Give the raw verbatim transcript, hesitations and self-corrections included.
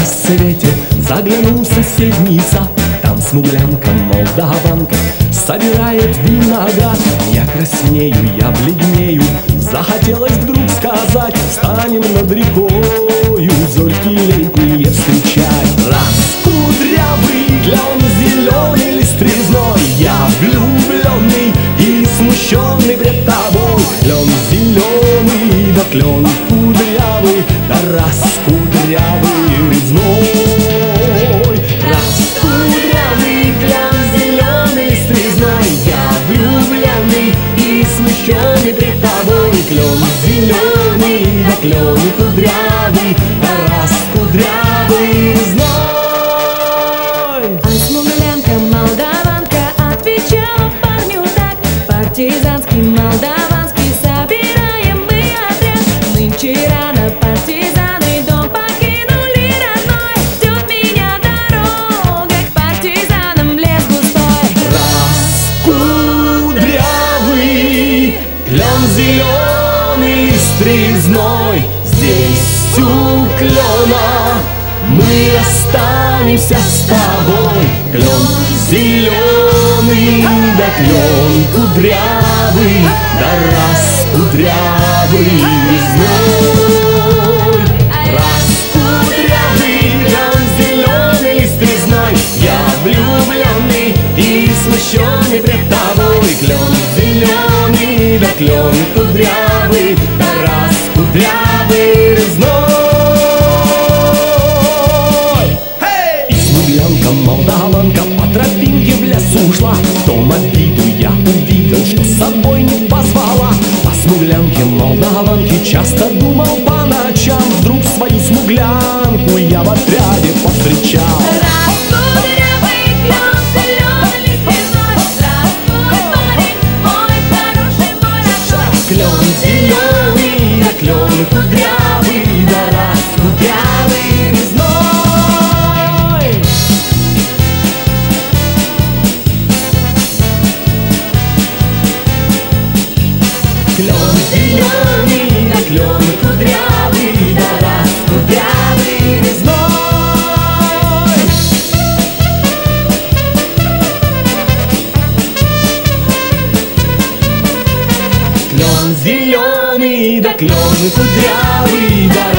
рассвете заглянул в соседний сад. Там смуглянка, молдаванка, собирает виноград. Я краснею, я бледнею, захотелось вдруг сказать: встанем над рекою, зорьки летние встречать. Раз кудрявый клен, зеленый лист резной, я влюбленный и смущенный пред тобой. Клен зеленый, да клен кудрявый, да раз кудрявый резной. Раз кудрявый клен, зеленый лист резной, я влюбленный и смущенный пред тобой. Клен зеленый, да клен кудрявый, да раз кудрявый резной. А смуглянка, молдаванка отвечала парню так: партизанский, молдаванский, собираем мы отряд. Нынче рано партизаны дом покинули родной. Ждет меня дорога к партизанам в лес густой. Раз кудрявый клен, зеленый лист резной, здесь у клена мы останемся с тобой. Клен зеленый, да клен кудрявый, да раз кудрявый резной. Раз кудрявый клен, зеленый лист резной, я влюбленный и смущенный пред тобой. Клен зеленый, да клен кудрявый, да раз кудрявый резной. Молдаванка по тропинке в лесу ушла, в том обиду я увидел, что с собой не позвала. О смуглянке, молдаванке часто думал по ночам. Вдруг свою смуглянку я в отряде повстречал. Раз кудрявый клен, зеленый лист резной, здравствуй, парень мой, хороший мой родной. Клен зеленый, да клен кудрявый, да раз кудрявый резной. Клен зеленый, да клен кудрявый, да раз кудрявый резной. Клен зеленый, да клен кудрявый, да